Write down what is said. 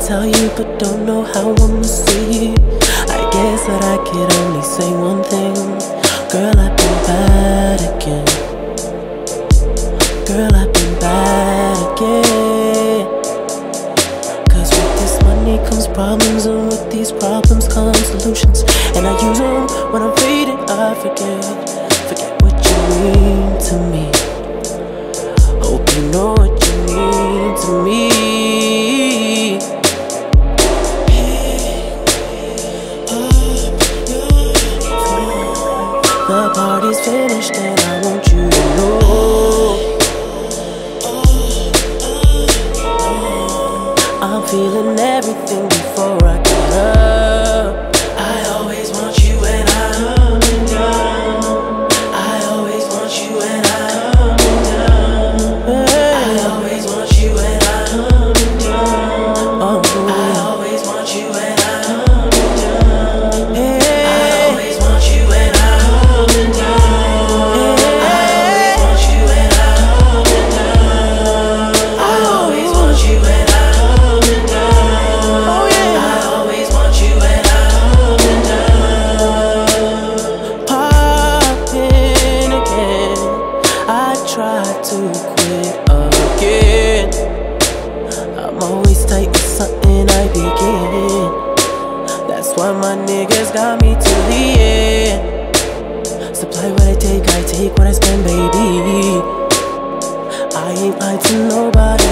tell you, but don't know how I'ma say it. I guess that I could only say one thing. Girl, I've been bad again. Girl, I've been bad again. Cause with this money comes problems, and with these problems come solutions. And I use them when I'm faded. I forget what you mean to me. Hope you know what you mean to me. The party's finished and I want you to know I'm feeling everything before I get up. I always want you when I'm up and down. I always want you when I'm up and down. I always want you when I'm up and down. I always want you when I'm up and down. I always want you when I'm up and down. I always want you when I'm up and down. I always want you when I'm up and down. Oh yeah. I always want you when I'm up and down. Popping again. I try to quit again. I'm always tight with something I begin. That's why my niggas got me to the end. Supply what I take what I spend, baby. I ain't lying to nobody.